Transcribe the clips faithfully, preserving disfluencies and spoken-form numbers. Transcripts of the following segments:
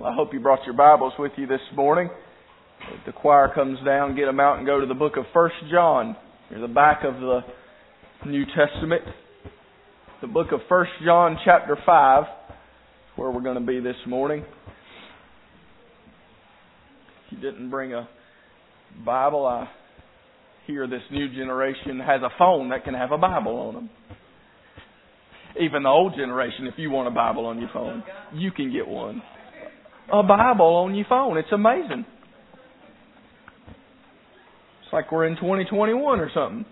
Well, I hope you brought your Bibles with you this morning. If the choir comes down, get them out and go to the book of First John. Near the back of the New Testament. The book of First John chapter five is where we're going to be this morning. If you didn't bring a Bible, I hear this new generation has a phone that can have a Bible on them. Even the old generation, if you want a Bible on your phone, you can get one. A Bible on your phone. It's amazing. It's like we're in twenty twenty-one or something.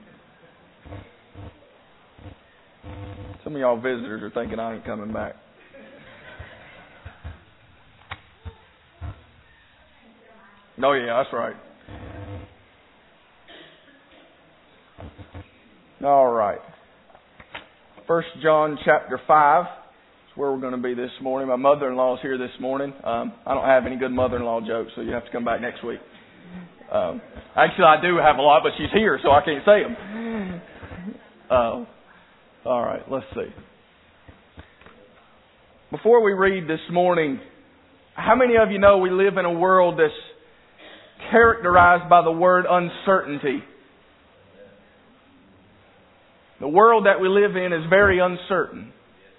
Some of y'all visitors are thinking I ain't coming back. Oh yeah, that's right. All right. First John chapter five is where we're going to be this morning. My mother-in-law is here this morning. Um, I don't have any good mother-in-law jokes, so you have to come back next week. Um, actually, I do have a lot, but she's here, so I can't say them. Uh, all right, let's see. Before we read this morning, how many of you know we live in a world that's characterized by the word uncertainty? The world that we live in is very uncertain.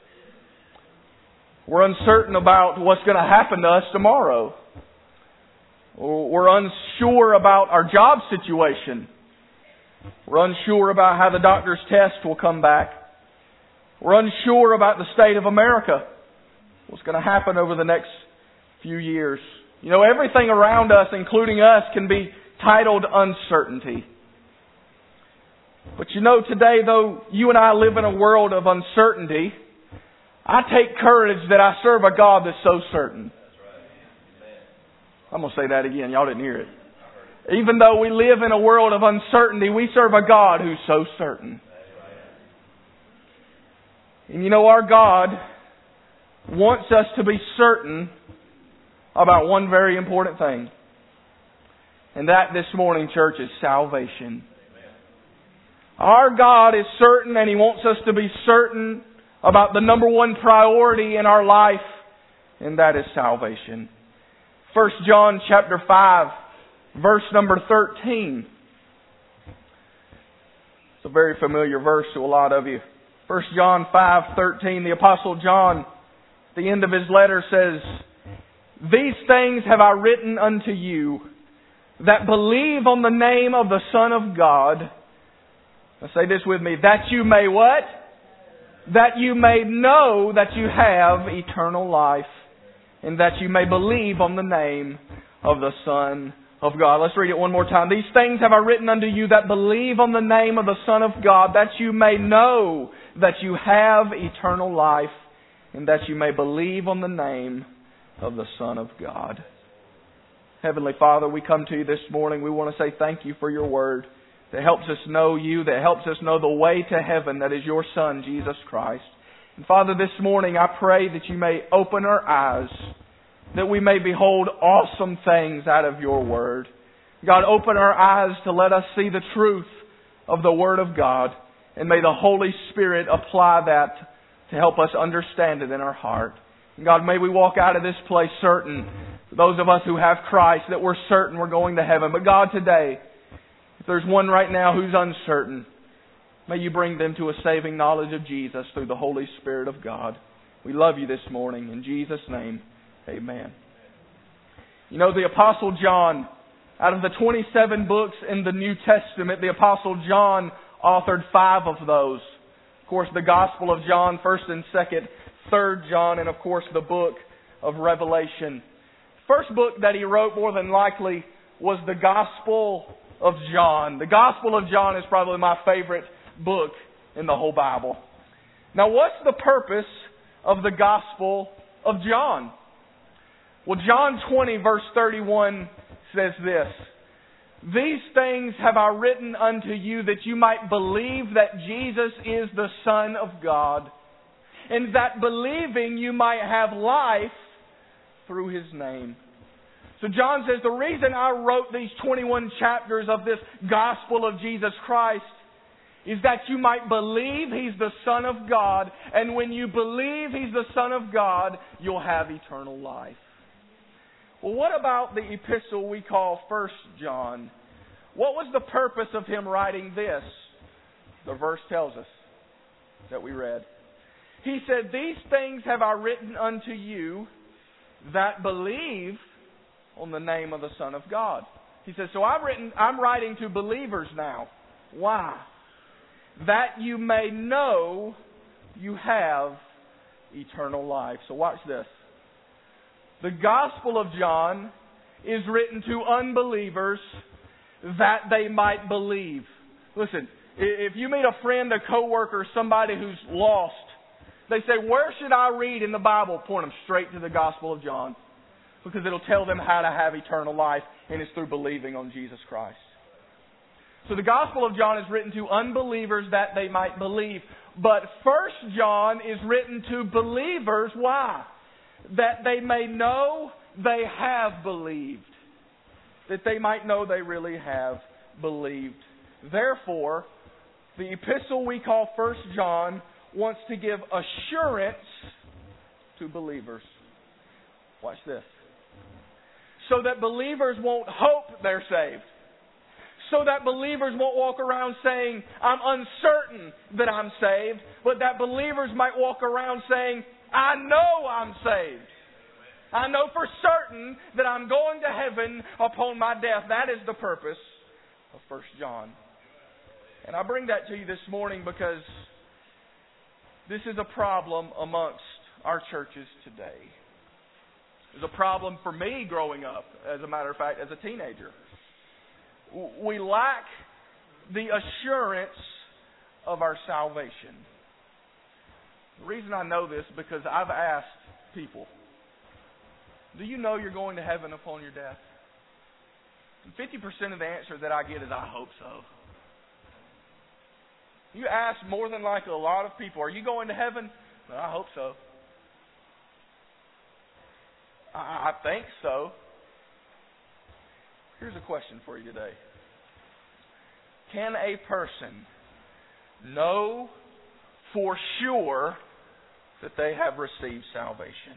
We're uncertain about what's going to happen to us tomorrow. We're unsure about our job situation. We're unsure about how the doctor's test will come back. We're unsure about the state of America. What's going to happen over the next few years. You know, everything around us, including us, can be titled uncertainty. But you know, today, though you and I live in a world of uncertainty, I take courage that I serve a God that's so certain. I'm going to say that again. Y'all didn't hear it. Even though we live in a world of uncertainty, we serve a God who's so certain. And you know, our God wants us to be certain about one very important thing. And that this morning, church, is salvation. Our God is certain, and He wants us to be certain about the number one priority in our life, and that is salvation. First John chapter five, verse number thirteen. It's a very familiar verse to a lot of you. First John five thirteen, the Apostle John, at the end of his letter, says, "These things have I written unto you, that believe on the name of the Son of God." Now say this with me. That you may what? That you may know that you have eternal life, and that you may believe on the name of the Son of God. Let's read it one more time. These things have I written unto you that believe on the name of the Son of God, that you may know that you have eternal life, and that you may believe on the name of the Son of God. Heavenly Father, we come to you this morning. We want to say thank you for your word that helps us know you, that helps us know the way to heaven, that is your Son, Jesus Christ. And Father, this morning I pray that you may open our eyes, that we may behold awesome things out of your word. God, open our eyes to let us see the truth of the Word of God, and may the Holy Spirit apply that to help us understand it in our heart. And God, may we walk out of this place certain, those of us who have Christ, that we're certain we're going to heaven. But God, today, if there's one right now who's uncertain, may you bring them to a saving knowledge of Jesus through the Holy Spirit of God. We love you this morning. In Jesus' name, amen. You know, the Apostle John, out of the twenty-seven books in the New Testament, the Apostle John authored five of those. Of course, the Gospel of John, first and second, third John, and of course the book of Revelation. First book that he wrote, more than likely, was the Gospel of John. The Gospel of John is probably my favorite book in the whole Bible. Now, what's the purpose of the Gospel of John? Well, John twenty, verse thirty-one says this: "These things have I written unto you, that you might believe that Jesus is the Son of God, and that believing you might have life through His name." So John says, the reason I wrote these twenty-one chapters of this Gospel of Jesus Christ is that you might believe He's the Son of God. And when you believe He's the Son of God, you'll have eternal life. Well, what about the epistle we call First John? What was the purpose of him writing this? The verse tells us that we read. He said, "These things have I written unto you that believe on the name of the Son of God." He says, so I've written, I'm writing to believers now. Why? That you may know you have eternal life. So watch this. The Gospel of John is written to unbelievers that they might believe. Listen, if you meet a friend, a coworker, somebody who's lost, they say, where should I read in the Bible? Point them straight to the Gospel of John. Because it'll tell them how to have eternal life, and it's through believing on Jesus Christ. So the Gospel of John is written to unbelievers that they might believe. But First John is written to believers. Why? That they may know they have believed. That they might know they really have believed. Therefore, the epistle we call First John wants to give assurance to believers. Watch this. So that believers won't hope they're saved. So that believers won't walk around saying, I'm uncertain that I'm saved. But that believers might walk around saying, I know I'm saved. I know for certain that I'm going to heaven upon my death. That is the purpose of First John. And I bring that to you this morning because this is a problem amongst our churches today. It's a problem for me growing up, as a matter of fact, as a teenager. We lack the assurance of our salvation. The reason I know this is because I've asked people, do you know you're going to heaven upon your death? And fifty percent of the answer that I get is, I hope so. You ask more than like a lot of people, are you going to heaven? Well, I hope so. I think so. Here's a question for you today. Can a person know for sure that they have received salvation?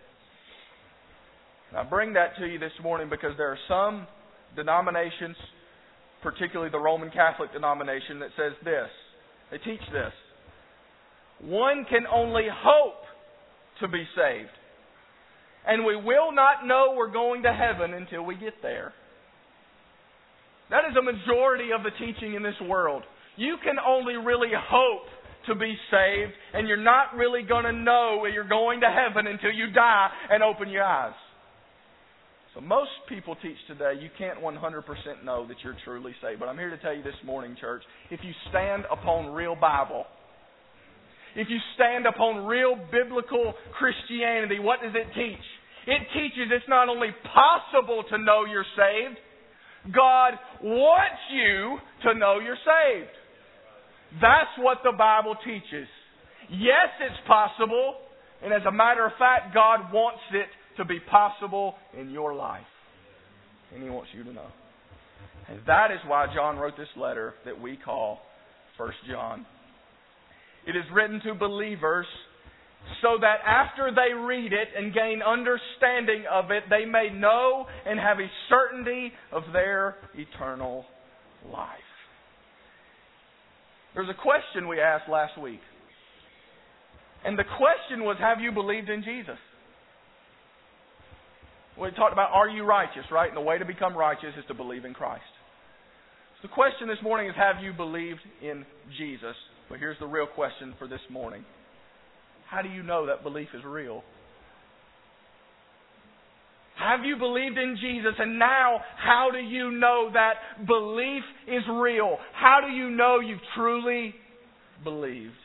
And I bring that to you this morning because there are some denominations, particularly the Roman Catholic denomination, that says this. They teach this. One can only hope to be saved. And we will not know we're going to heaven until we get there. That is a majority of the teaching in this world. You can only really hope to be saved, and you're not really going to know you're going to heaven until you die and open your eyes. So most people teach today you can't one hundred percent know that you're truly saved. But I'm here to tell you this morning, church, if you stand upon real Bible, if you stand upon real biblical Christianity, what does it teach? It teaches it's not only possible to know you're saved, God wants you to know you're saved. That's what the Bible teaches. Yes, it's possible, and as a matter of fact, God wants it to be possible in your life. And He wants you to know. And that is why John wrote this letter that we call First John. It is written to believers so that after they read it and gain understanding of it, they may know and have a certainty of their eternal life. There's a question we asked last week. And the question was, have you believed in Jesus? We talked about, are you righteous, right? And the way to become righteous is to believe in Christ. So the question this morning is, have you believed in Jesus? But here's the real question for this morning. How do you know that belief is real? Have you believed in Jesus, and now how do you know that belief is real? How do you know you've truly believed?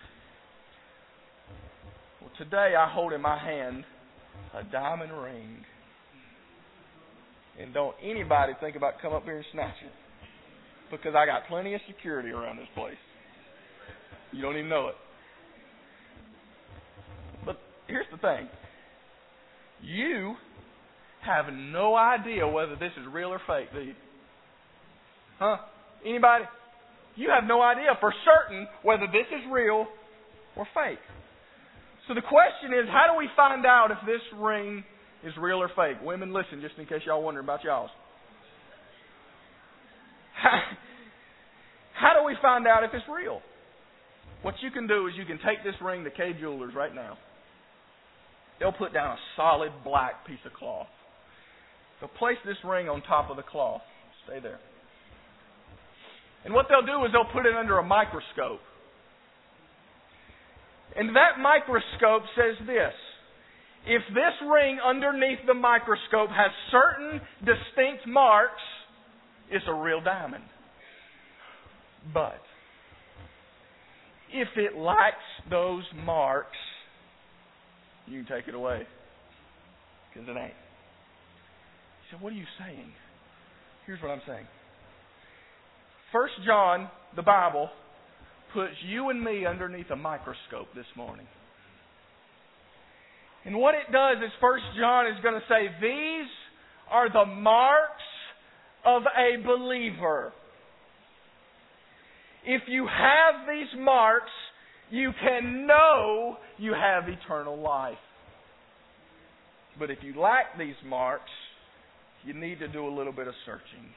Well, today I hold in my hand a diamond ring. And don't anybody think about coming up here and snatch it. Because I got plenty of security around this place. You don't even know it. But here's the thing. You have no idea whether this is real or fake, do you? Huh? Anybody? You have no idea for certain whether this is real or fake. So the question is, how do we find out if this ring is real or fake? Women, listen, just in case y'all wondering about y'all's. How, how do we find out if it's real? What you can do is you can take this ring to Kay Jewelers right now. They'll put down a solid black piece of cloth. They'll place this ring on top of the cloth. Stay there. And what they'll do is they'll put it under a microscope. And that microscope says this: if this ring underneath the microscope has certain distinct marks, it's a real diamond. But if it lacks those marks, you can take it away. Because it ain't. He said, what are you saying? Here's what I'm saying. First John, the Bible, puts you and me underneath a microscope this morning. And what it does is First John is going to say, these are the marks of a believer. If you have these marks, you can know you have eternal life. But if you lack these marks, you need to do a little bit of searching.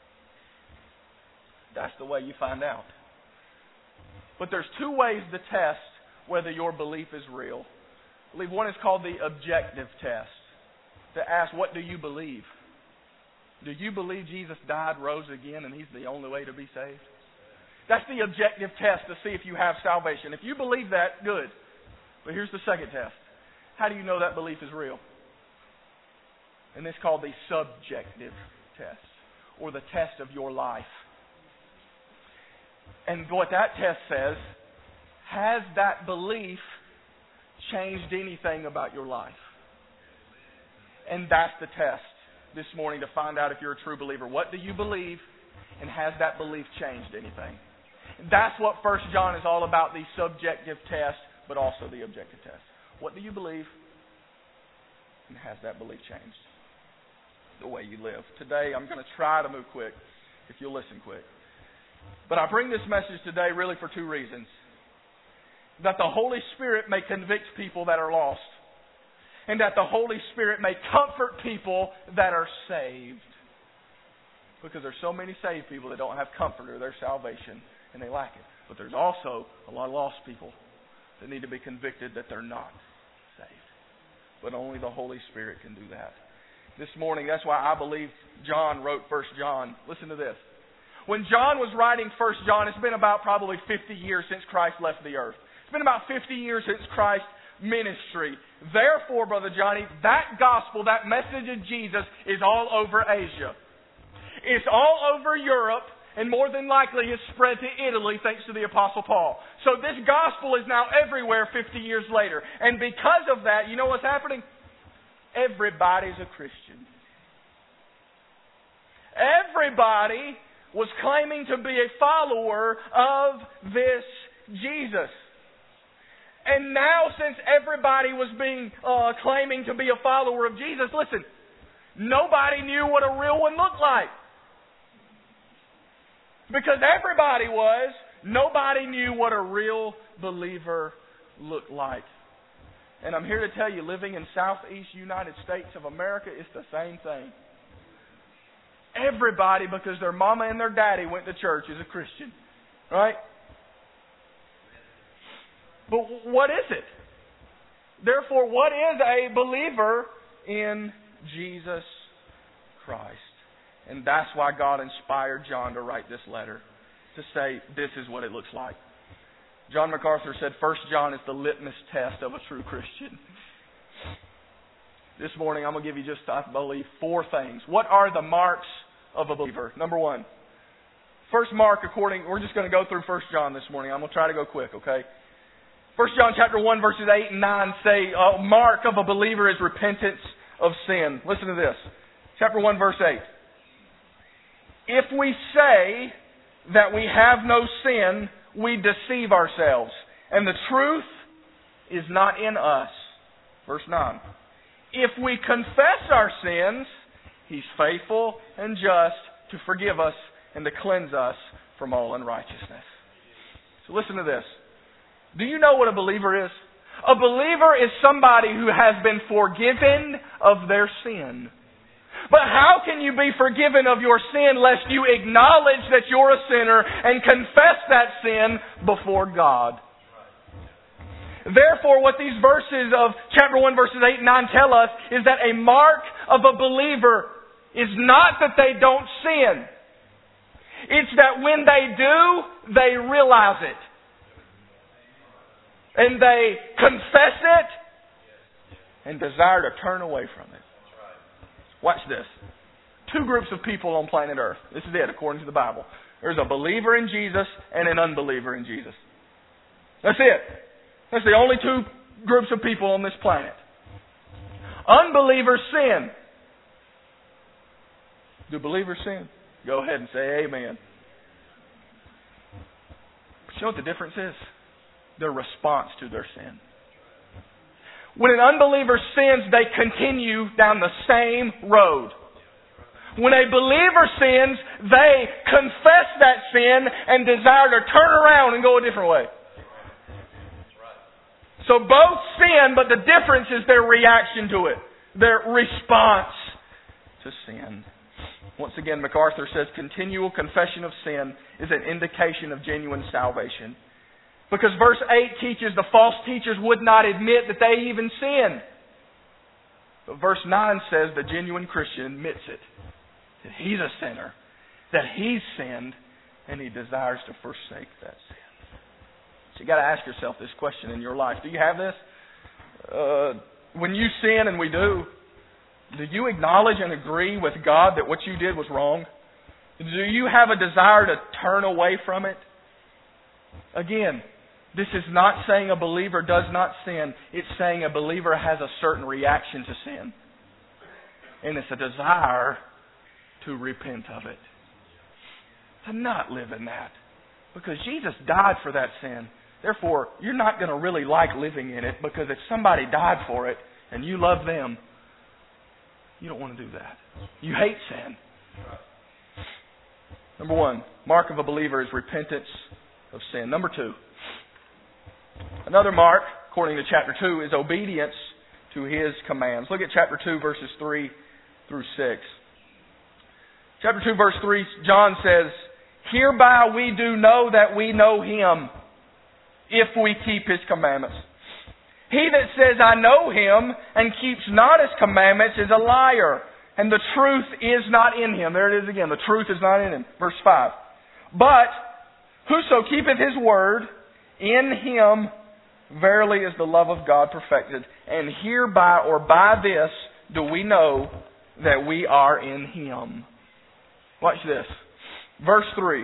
That's the way you find out. But there's two ways to test whether your belief is real. I believe one is called the objective test. To ask, what do you believe? Do you believe Jesus died, rose again, and He's the only way to be saved? That's the objective test to see if you have salvation. If you believe that, good. But here's the second test. How do you know that belief is real? And it's called the subjective test, or the test of your life. And what that test says, has that belief changed anything about your life? And that's the test this morning to find out if you're a true believer. What do you believe, and has that belief changed anything? That's what First John is all about, the subjective test, but also the objective test. What do you believe, and has that belief changed the way you live? Today, I'm going to try to move quick, if you'll listen quick. But I bring this message today really for two reasons. That the Holy Spirit may convict people that are lost. And that the Holy Spirit may comfort people that are saved. Because there's so many saved people that don't have comfort of their salvation, and they lack it. But there's also a lot of lost people that need to be convicted that they're not saved. But only the Holy Spirit can do that. This morning, that's why I believe John wrote First John. Listen to this. When John was writing First John, it's been about probably fifty years since Christ left the earth. It's been about fifty years since Christ's ministry. Therefore, Brother Johnny, that gospel, that message of Jesus is all over Asia. It's all over Europe, and more than likely it's spread to Italy thanks to the Apostle Paul. So this gospel is now everywhere fifty years later. And because of that, you know what's happening? Everybody's a Christian. Everybody was claiming to be a follower of this Jesus. And now, since everybody was being uh, claiming to be a follower of Jesus, listen, nobody knew what a real one looked like. Because everybody was, nobody knew what a real believer looked like. And I'm here to tell you, living in Southeast United States of America, it's the same thing. Everybody, because their mama and their daddy went to church, is a Christian. Right? But what is it? Therefore, what is a believer in Jesus Christ? And that's why God inspired John to write this letter, to say, this is what it looks like. John MacArthur said, First John is the litmus test of a true Christian. This morning, I'm going to give you just, I believe, four things. What are the marks of a believer? Number one. First mark, according, we're just going to go through First John this morning. I'm going to try to go quick, okay? First John chapter one, verses eight and nine say, a mark of a believer is repentance of sin. Listen to this. Chapter one, verse eight. If we say that we have no sin, we deceive ourselves, and the truth is not in us. Verse nine. If we confess our sins, He's faithful and just to forgive us and to cleanse us from all unrighteousness. So listen to this. Do you know what a believer is? A believer is somebody who has been forgiven of their sin. But how can you be forgiven of your sin lest you acknowledge that you're a sinner and confess that sin before God? Therefore, what these verses of chapter one, verses eight and nine tell us is that a mark of a believer is not that they don't sin. It's that when they do, they realize it. And they confess it and desire to turn away from it. Watch this. Two groups of people on planet Earth. This is it, according to the Bible. There's a believer in Jesus and an unbeliever in Jesus. That's it. That's the only two groups of people on this planet. Unbelievers sin. Do believers sin? Go ahead and say amen. But you know what the difference is? Their response to their sin. When an unbeliever sins, they continue down the same road. When a believer sins, they confess that sin and desire to turn around and go a different way. So both sin, but the difference is their reaction to it. Their response to sin. Once again, MacArthur says continual confession of sin is an indication of genuine salvation. Because verse eight teaches the false teachers would not admit that they even sinned. But verse nine says the genuine Christian admits it. That he's a sinner. That he's sinned. And he desires to forsake that sin. So you've got to ask yourself this question in your life. Do you have this? Uh, when you sin, and we do, do you acknowledge and agree with God that what you did was wrong? Do you have a desire to turn away from it? Again, this is not saying a believer does not sin. It's saying a believer has a certain reaction to sin. And it's a desire to repent of it. To not live in that. Because Jesus died for that sin. Therefore, you're not going to really like living in it, because if somebody died for it and you love them, you don't want to do that. You hate sin. Number one, mark of a believer is repentance of sin. Number two, another mark, according to chapter two, is obedience to His commands. Look at chapter two, verses three through six. Chapter two, verse three, John says, "Hereby we do know that we know Him, if we keep His commandments. He that says, I know Him, and keeps not His commandments, is a liar, and the truth is not in him." There it is again. The truth is not in him. Verse five. "But whoso keepeth His word, in him verily is the love of God perfected. And hereby or by this do we know that we are in Him." Watch this. Verse three.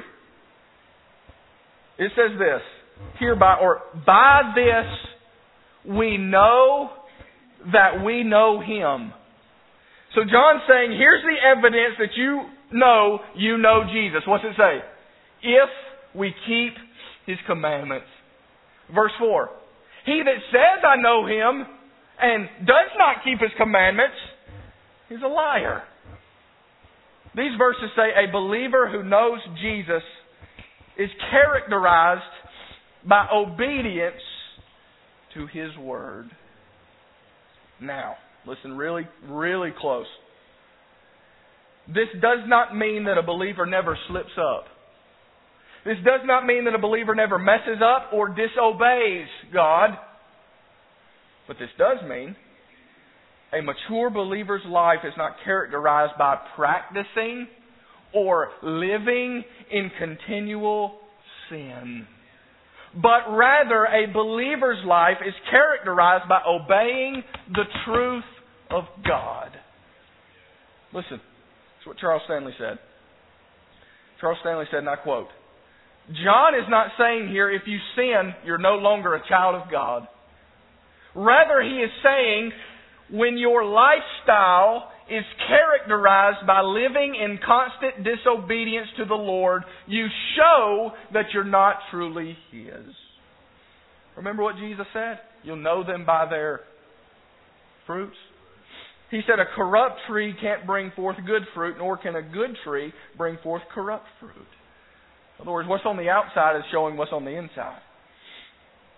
It says this. Hereby or by this we know that we know Him. So John's saying, here's the evidence that you know you know Jesus. What's it say? If we keep His commandments. Verse four. "He that says, I know Him, and does not keep His commandments, is a liar." These verses say a believer who knows Jesus is characterized by obedience to His word. Now, listen really, really close. This does not mean that a believer never slips up. This does not mean that a believer never messes up or disobeys God. But this does mean a mature believer's life is not characterized by practicing or living in continual sin. But rather, a believer's life is characterized by obeying the truth of God. Listen, that's what Charles Stanley said. Charles Stanley said, and I quote, "John is not saying here if you sin, you're no longer a child of God. Rather, he is saying when your lifestyle is characterized by living in constant disobedience to the Lord, you show that you're not truly His." Remember what Jesus said? You'll know them by their fruits. He said a corrupt tree can't bring forth good fruit, nor can a good tree bring forth corrupt fruit. In other words, what's on the outside is showing what's on the inside.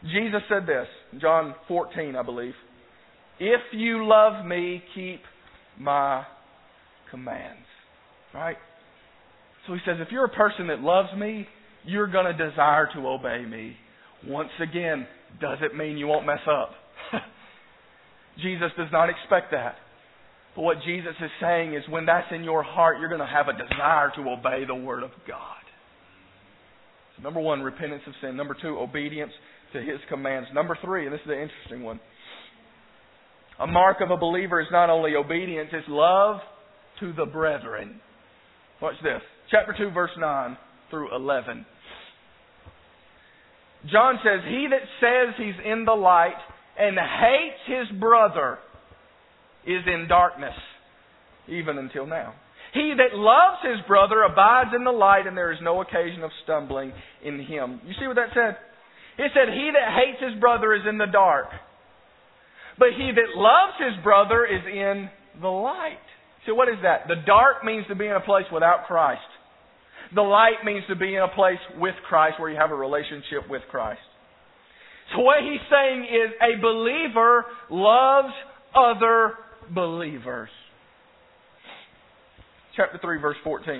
Jesus said this, John fourteen, I believe. If you love me, keep my commands. Right? So he says, if you're a person that loves me, you're going to desire to obey me. Once again, does it mean you won't mess up? Jesus does not expect that. But what Jesus is saying is when that's in your heart, you're going to have a desire to obey the Word of God. So number one, repentance of sin. Number two, obedience to His commands. Number three, and this is the interesting one. A mark of a believer is not only obedience, it's love to the brethren. Watch this. Chapter two, verse nine through eleven. John says, he that says he's in the light and hates his brother is in darkness, even until now. He that loves his brother abides in the light, and there is no occasion of stumbling in him. You see what that said? It said, he that hates his brother is in the dark. But he that loves his brother is in the light. So what is that? The dark means to be in a place without Christ. The light means to be in a place with Christ where you have a relationship with Christ. So what he's saying is a believer loves other believers. Chapter three, verse fourteen.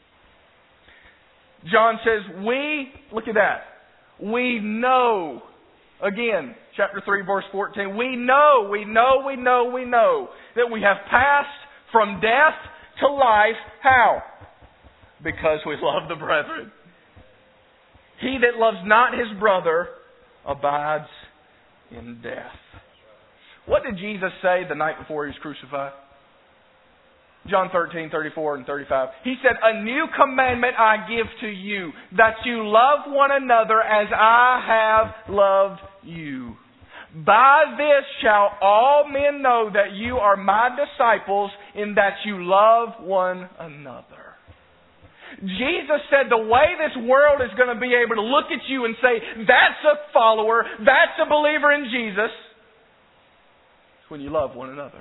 John says, we, look at that, we know, again, chapter three, verse fourteen, we know, we know, we know, we know that we have passed from death to life. How? Because we love the brethren. He that loves not his brother abides in death. What did Jesus say the night before He was crucified? John thirteen, thirty-four and thirty-five. He said, a new commandment I give to you, that you love one another as I have loved you. By this shall all men know that you are my disciples, in that you love one another. Jesus said the way this world is going to be able to look at you and say, that's a follower, that's a believer in Jesus, is when you love one another.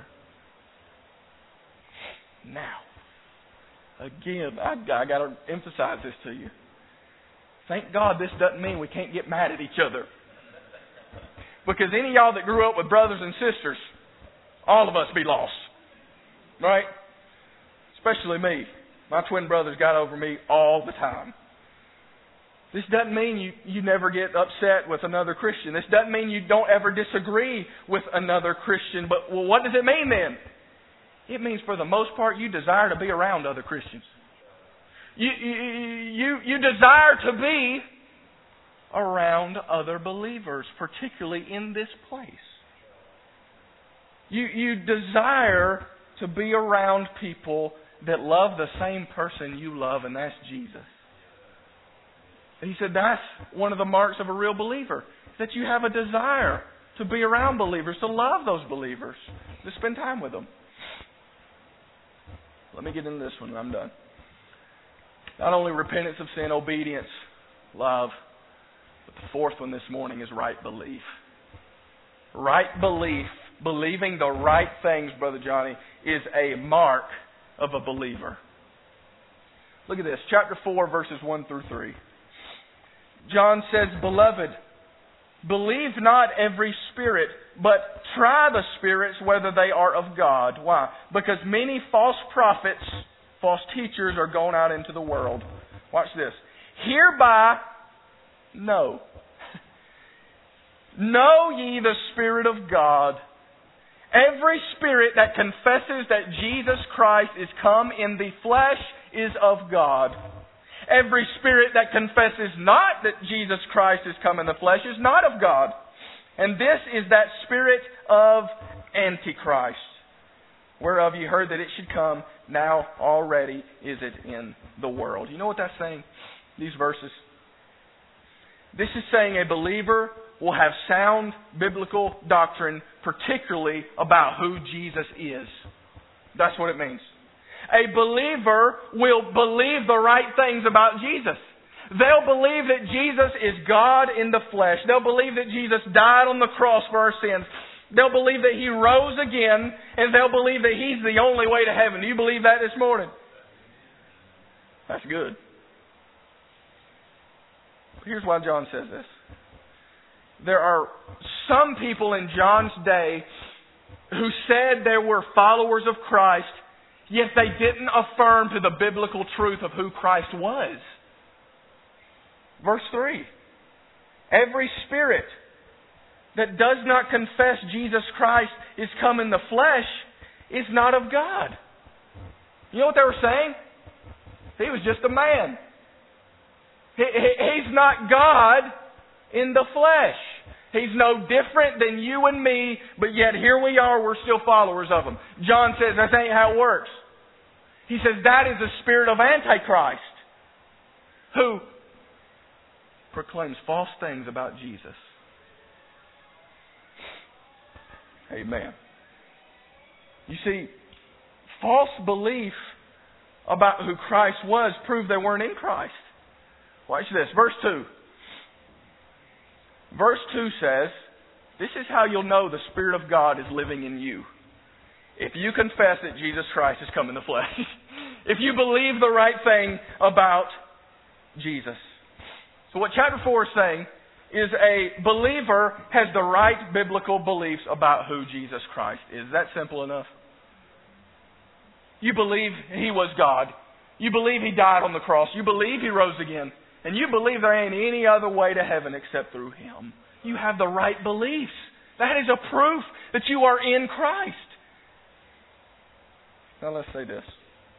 Now, again, I, I got to emphasize this to you. Thank God this doesn't mean we can't get mad at each other. Because any of y'all that grew up with brothers and sisters, all of us be lost. Right? Especially me. My twin brothers got over me all the time. This doesn't mean you, you never get upset with another Christian. This doesn't mean you don't ever disagree with another Christian. But well, what does it mean then? It means for the most part you desire to be around other Christians. You, you, you, you desire to be around other believers, particularly in this place. You, you desire to be around people that love the same person you love, and that's Jesus. And he said that's one of the marks of a real believer, that you have a desire to be around believers, to love those believers, to spend time with them. Let me get into this one and I'm done. Not only repentance of sin, obedience, love, but the fourth one this morning is right belief. Right belief, believing the right things, Brother Johnny, is a mark of a believer. Look at this, chapter four, verses one through three. John says, beloved, believe not every spirit, but try the spirits whether they are of God. Why? Because many false prophets, false teachers are going out into the world. Watch this. Hereby know. Know ye the Spirit of God. Every spirit that confesses that Jesus Christ is come in the flesh is of God. Every spirit that confesses not that Jesus Christ is come in the flesh is not of God. And this is that spirit of Antichrist, whereof you heard that it should come, now already is it in the world. You know what that's saying? These verses. This is saying a believer will have sound biblical doctrine, particularly about who Jesus is. That's what it means. A believer will believe the right things about Jesus. They'll believe that Jesus is God in the flesh. They'll believe that Jesus died on the cross for our sins. They'll believe that He rose again, and they'll believe that He's the only way to heaven. Do you believe that this morning? That's good. Here's why John says this. there are some people in John's day who said they were followers of Christ, yet they didn't affirm to the biblical truth of who Christ was. Verse three. Every spirit that does not confess Jesus Christ is come in the flesh is not of God. You know what they were saying? He was just a man. He, he, he's not God in the flesh. He's no different than you and me, but yet here we are, we're still followers of Him. John says that ain't how it works. He says that is the spirit of Antichrist, who proclaims false things about Jesus. Amen. You see, false belief about who Christ was proved they weren't in Christ. Watch this. Verse two. Verse two says, this is how you'll know the Spirit of God is living in you. If you confess that Jesus Christ has come in the flesh. If you believe the right thing about Jesus. So what chapter four is saying is a believer has the right biblical beliefs about who Jesus Christ is. Is that simple enough? You believe He was God. You believe He died on the cross. You believe He rose again. And you believe there ain't any other way to heaven except through Him. You have the right beliefs. That is a proof that you are in Christ. Now let's say this.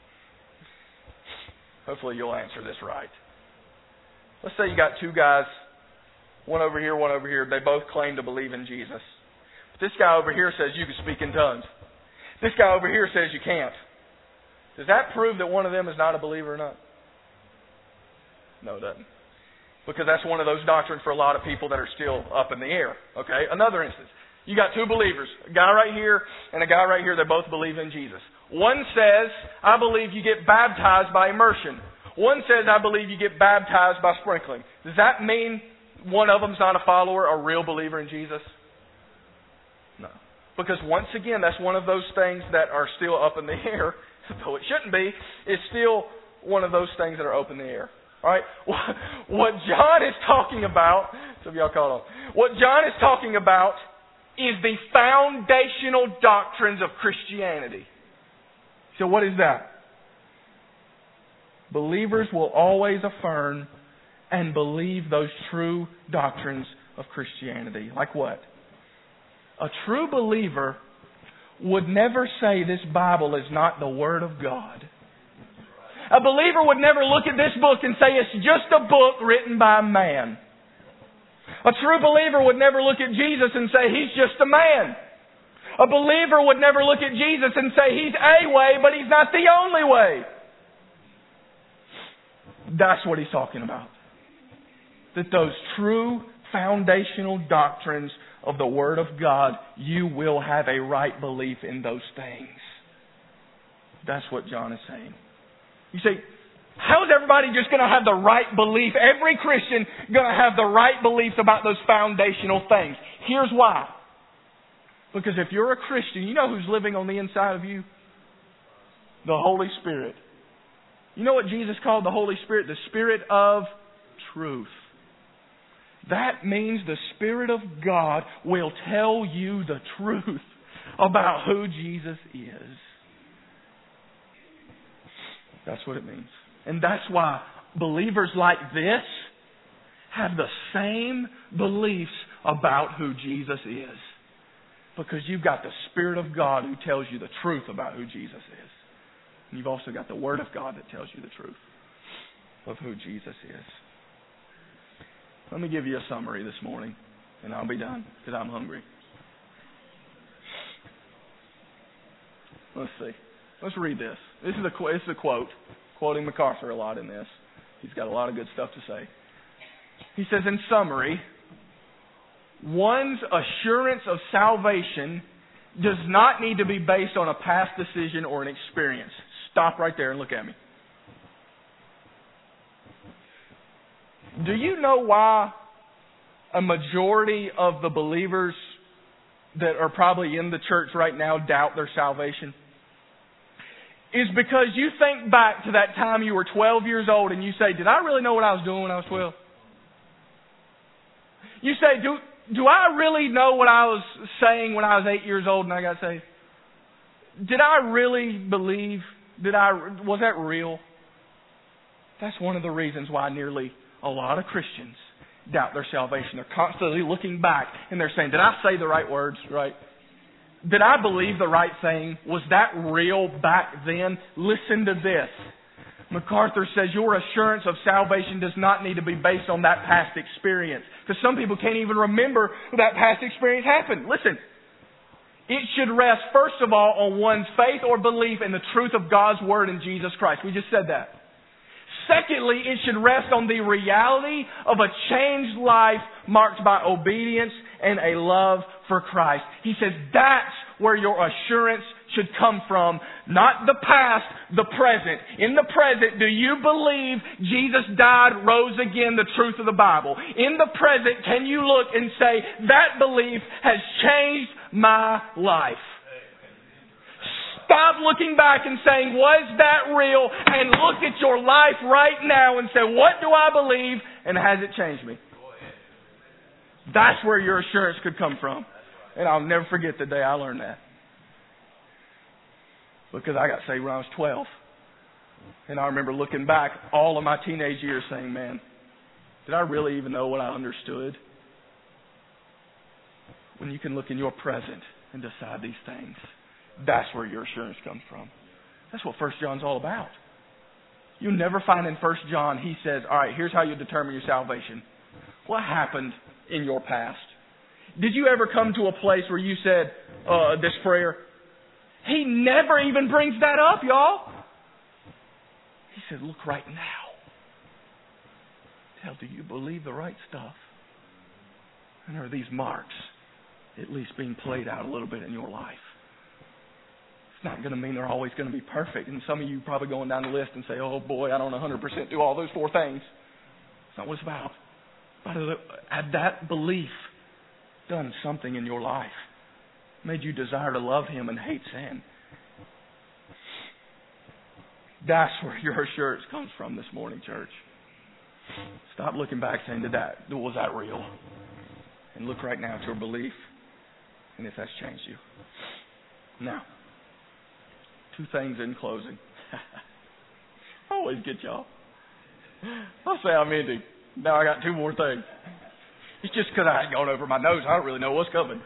Hopefully you'll answer this right. Let's say you got two guys, one over here, one over here. They both claim to believe in Jesus. But this guy over here says you can speak in tongues. This guy over here says you can't. Does that prove that one of them is not a believer or not? No, it doesn't. Because that's one of those doctrines for a lot of people that are still up in the air. Okay? Another instance. You got two believers. A guy right here and a guy right here that both believe in Jesus. One says, I believe you get baptized by immersion. One says, I believe you get baptized by sprinkling. Does that mean one of them's not a follower, a real believer in Jesus? No. Because once again, that's one of those things that are still up in the air. Though it shouldn't be, it's still one of those things that are up in the air. All right? What John is talking about, some of y'all caught on. What John is talking about is the foundational doctrines of Christianity. So what is that? Believers will always affirm and believe those true doctrines of Christianity. Like what? A true believer would never say this Bible is not the Word of God. A believer would never look at this book and say it's just a book written by man. A true believer would never look at Jesus and say He's just a man. A believer would never look at Jesus and say He's a way, but He's not the only way. That's what He's talking about. That those true foundational doctrines of the Word of God, you will have a right belief in those things. That's what John is saying. You say, how is everybody just going to have the right belief? Every Christian going to have the right beliefs about those foundational things. Here's why. Because if you're a Christian, you know who's living on the inside of you? The Holy Spirit. You know what Jesus called the Holy Spirit? The Spirit of truth. That means the Spirit of God will tell you the truth about who Jesus is. That's what it means. And that's why believers like this have the same beliefs about who Jesus is. Because you've got the Spirit of God who tells you the truth about who Jesus is. And you've also got the Word of God that tells you the truth of who Jesus is. Let me give you a summary this morning, and I'll be done, because I'm hungry. Let's see. Let's read this. This is a, this is a quote, quoting MacArthur a lot in this. He's got a lot of good stuff to say. He says, in summary, one's assurance of salvation does not need to be based on a past decision or an experience. Stop right there and look at me. Do you know why a majority of the believers that are probably in the church right now doubt their salvation? Is because you think back to that time you were twelve years old and you say, did I really know what I was doing when I was twelve? You say, do, do I really know what I was saying when I was eight years old and I got saved? Did I really believe? Did I, was that real? That's one of the reasons why nearly a lot of Christians doubt their salvation. They're constantly looking back and they're saying, did I say the right words, right? Did I believe the right thing? Was that real back then? Listen to this. MacArthur says your assurance of salvation does not need to be based on that past experience. Because some people can't even remember that past experience happened. Listen. It should rest, first of all, on one's faith or belief in the truth of God's Word in Jesus Christ. We just said that. Secondly, it should rest on the reality of a changed life marked by obedience and a love for Christ. He says that's where your assurance should come from, not the past, the present. In the present, do you believe Jesus died, rose again, the truth of the Bible? In the present, can you look and say, that belief has changed my life? Stop looking back and saying, was that real? And look at your life right now and say, what do I believe? And has it changed me? That's where your assurance could come from. And I'll never forget the day I learned that. Because I got saved when I was twelve. And I remember looking back all of my teenage years saying, man, did I really even know what I understood? When you can look in your present and decide these things, that's where your assurance comes from. That's what First John's all about. You'll never find in First John, he says, all right, here's how you determine your salvation. What happened in your past? Did you ever come to a place where you said uh, this prayer? He never even brings that up, y'all. He said, look right now. Hell, do you believe the right stuff? And are these marks at least being played out a little bit in your life? It's not going to mean they're always going to be perfect. And some of you probably going down the list and say, oh boy, I don't one hundred percent do all those four things. That's not what it's about. But had that belief done something in your life? Made you desire to love Him and hate sin? That's where your assurance comes from this morning, church. Stop looking back saying, did that, was that real? And look right now at your belief and if that's changed you. Now, two things in closing. I always get y'all. I'll say I'm ending. Now I got two more things. It's just because I ain't gone over my nose. I don't really know what's coming.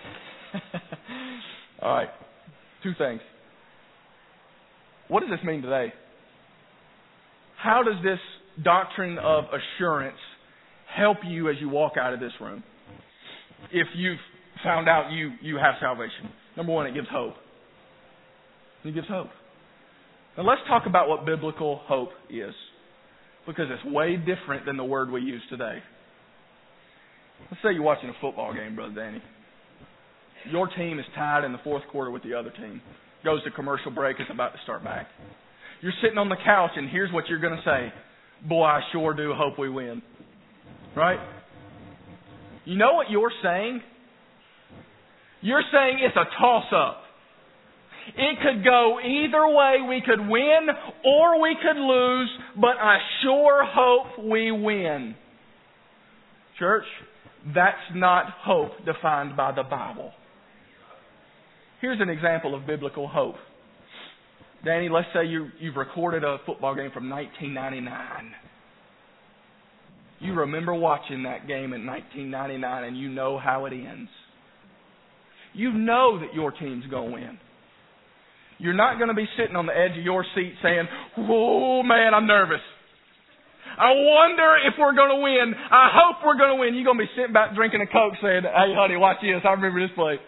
All right. Two things. What does this mean today? How does this doctrine of assurance help you as you walk out of this room? If you've found out you, you have salvation. Number one, it gives hope. It gives hope. Now let's talk about what biblical hope is. Because it's way different than the word we use today. Let's say you're watching a football game, Brother Danny. Your team is tied in the fourth quarter with the other team. Goes to commercial break, it's about to start back. You're sitting on the couch and here's what you're going to say. Boy, I sure do hope we win. Right? You know what you're saying? You're saying it's a toss-up. It could go either way. We could win or we could lose, but I sure hope we win. Church, that's not hope defined by the Bible. Here's an example of biblical hope. Danny, let's say you, you've recorded a football game from nineteen ninety-nine. You remember watching that game in nineteen ninety-nine and you know how it ends. You know that your team's going to win. You're not going to be sitting on the edge of your seat saying, oh man, I'm nervous. I wonder if we're going to win. I hope we're going to win. You're going to be sitting back drinking a Coke saying, hey honey, watch this. I remember this play.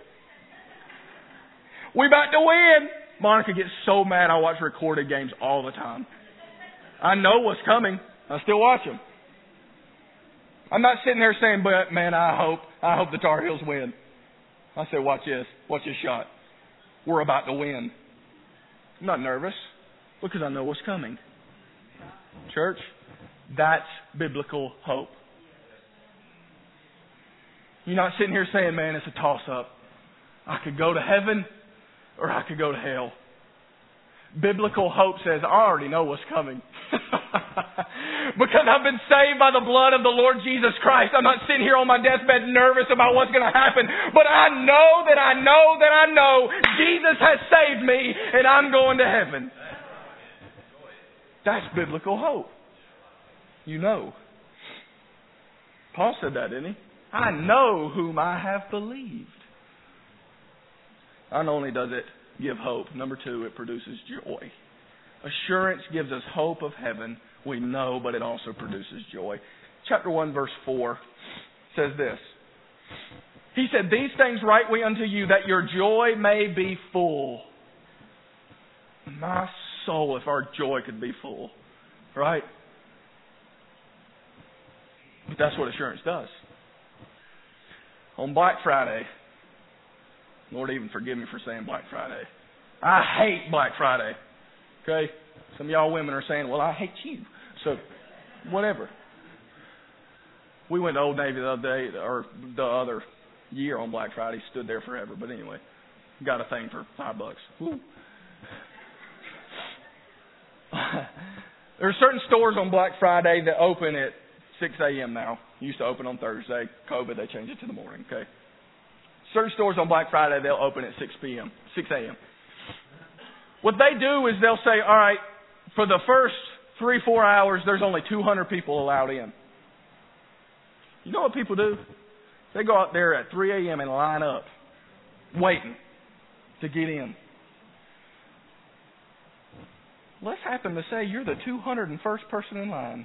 We about to win. Monica gets so mad I watch recorded games all the time. I know what's coming. I still watch them. I'm not sitting there saying, but man, I hope, I hope the Tar Heels win. I say, watch this. Watch this shot. We're about to win. I'm not nervous because I know what's coming. Church, that's biblical hope. You're not sitting here saying, man, it's a toss-up. I could go to heaven or I could go to hell. Biblical hope says, I already know what's coming. Because I've been saved by the blood of the Lord Jesus Christ. I'm not sitting here on my deathbed nervous about what's going to happen. But I know that I know that I know Jesus has saved me and I'm going to heaven. That's biblical hope. You know. Paul said that, didn't he? I know whom I have believed. Not only does it give hope, number two, it produces joy. Assurance gives us hope of heaven. We know, but it also produces joy. Chapter one, verse four says this. He said, these things write we unto you, that your joy may be full. My soul, if our joy could be full. Right? But that's what assurance does. On Black Friday, Lord, even forgive me for saying Black Friday. I hate Black Friday. Okay? Some of y'all women are saying, well, I hate you. So, whatever. We went to Old Navy the other day, or the other year on Black Friday. Stood there forever. But anyway, got a thing for five bucks. Woo. There are certain stores on Black Friday that open at six a.m. now. Used to open on Thursday. COVID, they changed it to the morning. Okay. Certain stores on Black Friday, they'll open at six p.m., six a.m. What they do is they'll say, all right, for the first three, four hours, there's only two hundred people allowed in. You know what people do? They go out there at three a.m. and line up, waiting to get in. Let's happen to say you're the two hundred first person in line.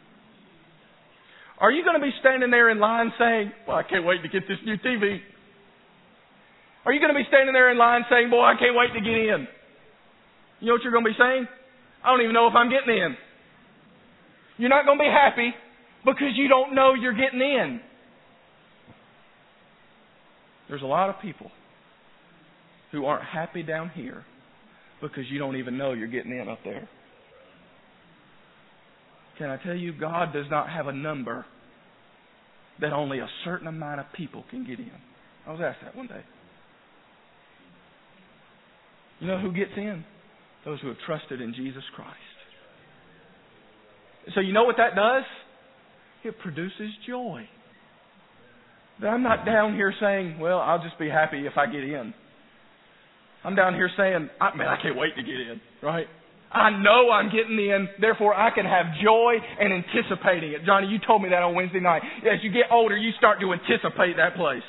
Are you going to be standing there in line saying, well, I can't wait to get this new T V? Are you going to be standing there in line saying, boy, I can't wait to get in? You know what you're going to be saying? I don't even know if I'm getting in. You're not going to be happy because you don't know you're getting in. There's a lot of people who aren't happy down here because you don't even know you're getting in up there. Can I tell you, God does not have a number that only a certain amount of people can get in. I was asked that one day. You know who gets in? Those who have trusted in Jesus Christ. So you know what that does? It produces joy. I'm not down here saying, well, I'll just be happy if I get in. I'm down here saying, man, I can't wait to get in, right? I know I'm getting in, therefore I can have joy and anticipating it. Johnny, you told me that on Wednesday night. As you get older, you start to anticipate that place.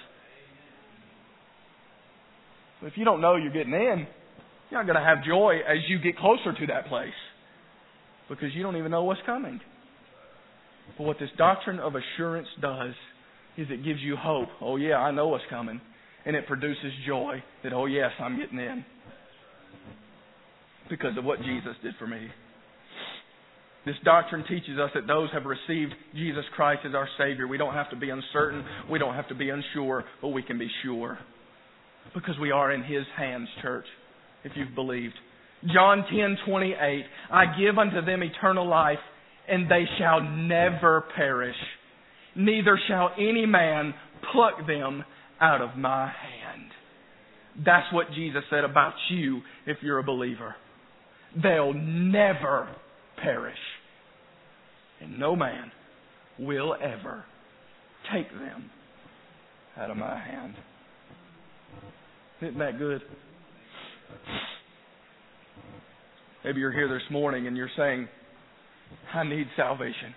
But if you don't know you're getting in, you're not going to have joy as you get closer to that place because you don't even know what's coming. But what this doctrine of assurance does is it gives you hope. Oh, yeah, I know what's coming. And it produces joy that, oh, yes, I'm getting in because of what Jesus did for me. This doctrine teaches us that those who have received Jesus Christ as our Savior, we don't have to be uncertain, we don't have to be unsure, but we can be sure because we are in His hands, church, if you've believed. John ten twenty-eight, I give unto them eternal life, and they shall never perish, neither shall any man pluck them out of my hand. That's what Jesus said about you if you're a believer. They'll never perish. And no man will ever take them out of my hand. Isn't that good? Maybe you're here this morning and you're saying, I need salvation.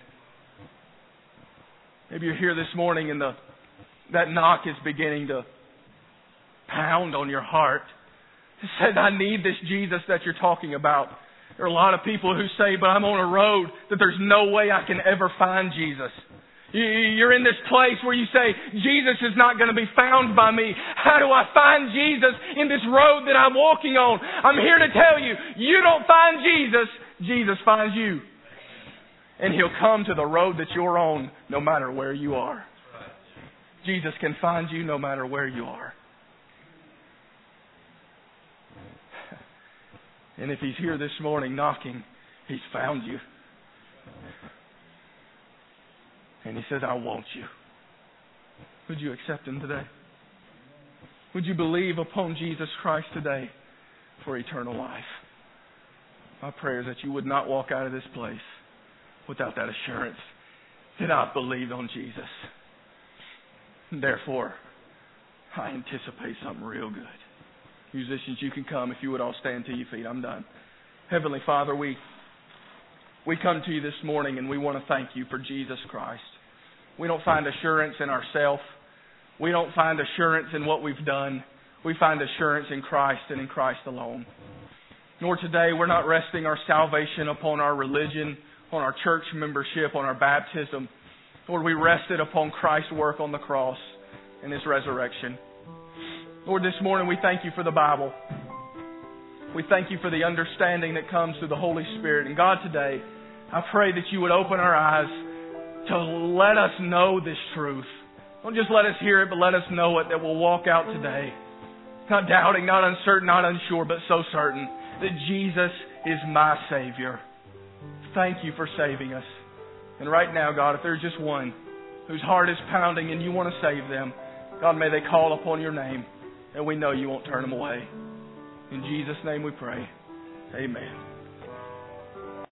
Maybe you're here this morning and the that knock is beginning to pound on your heart. It said, I need this Jesus that you're talking about. There are a lot of people who say, but I'm on a road that there's no way I can ever find Jesus. You're in this place where you say, Jesus is not going to be found by me. How do I find Jesus in this road that I'm walking on? I'm here to tell you, you don't find Jesus, Jesus finds you. And He'll come to the road that you're on no matter where you are. Jesus can find you no matter where you are. And if He's here this morning knocking, He's found you. And He says, I want you. Would you accept Him today? Would you believe upon Jesus Christ today for eternal life? My prayer is that you would not walk out of this place without that assurance that I've believed on Jesus. Therefore, I anticipate something real good. Musicians, you can come if you would all stand to your feet. I'm done. Heavenly Father, we we come to you this morning and we want to thank you for Jesus Christ. We don't find assurance in ourselves. We don't find assurance in what we've done. We find assurance in Christ and in Christ alone. Nor today, we're not resting our salvation upon our religion, on our church membership, on our baptism. Lord, we rested upon Christ's work on the cross and His resurrection. Lord, this morning we thank you for the Bible. We thank you for the understanding that comes through the Holy Spirit. And God, today, I pray that you would open our eyes to let us know this truth. Don't just let us hear it, but let us know it, that we'll walk out today. Not doubting, not uncertain, not unsure, but so certain that Jesus is my Savior. Thank you for saving us. And right now, God, if there's just one whose heart is pounding and you want to save them, God, may they call upon your name, and we know you won't turn them away. In Jesus' name we pray. Amen.